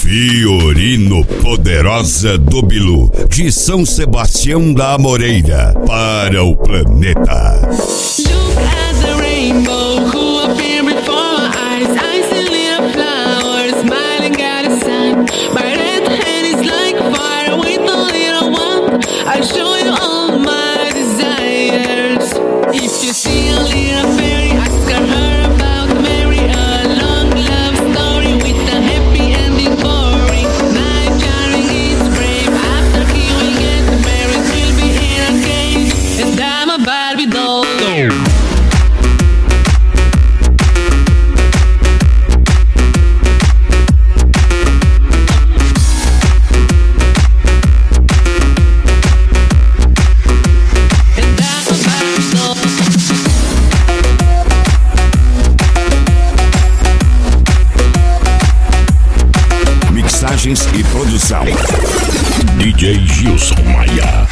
Fiorino Poderosa do Bilu, de São Sebastião da Amoreira, para o planeta. Look at the rainbow who appeared before my eyes. I see little flowers smiling at the sun. My red hand is like fire with a little one. I'll show you all my desires. If you see a little fairy, ask her about Mary. A long love story with a happy ending boring. Night jarring is brave. After he will get married, we'll be in a cage. And I'm a Barbie doll. Mixagens e produção DJ Gilson Maia.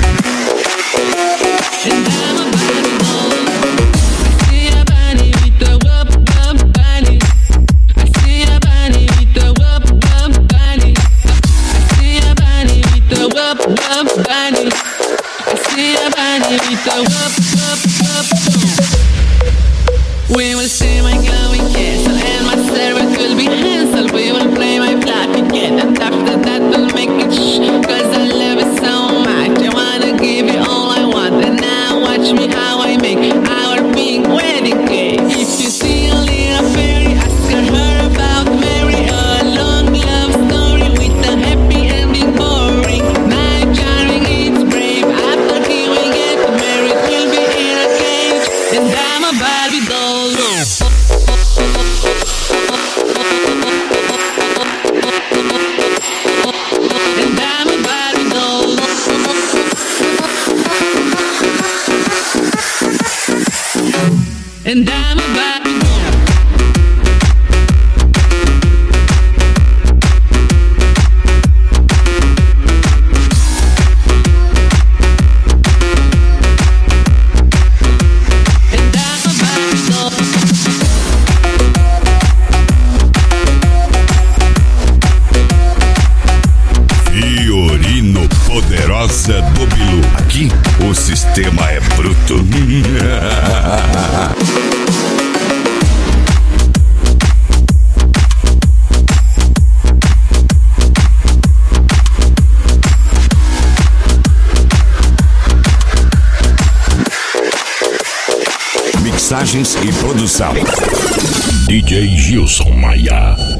We will see my glowing castle and my servant will be Hansel. We will play my fluffy cat and after that we'll make it shh. Cause I love it so much. I wanna give you all I want. And now watch me how I make our pink wedding cake. If you see a little fairy, ask her about Mary. A long love story with a happy ending boring. Night jarring it's brave. After he will get married, we'll be in a cage. And I'm a Barbie doll. And I'm a Barbie doll. And I'm a Barbie doll. Fiorino Poderosa do Bilu. Aqui o sistema é bruto. Mixagens e produção DJ Gilson Maia.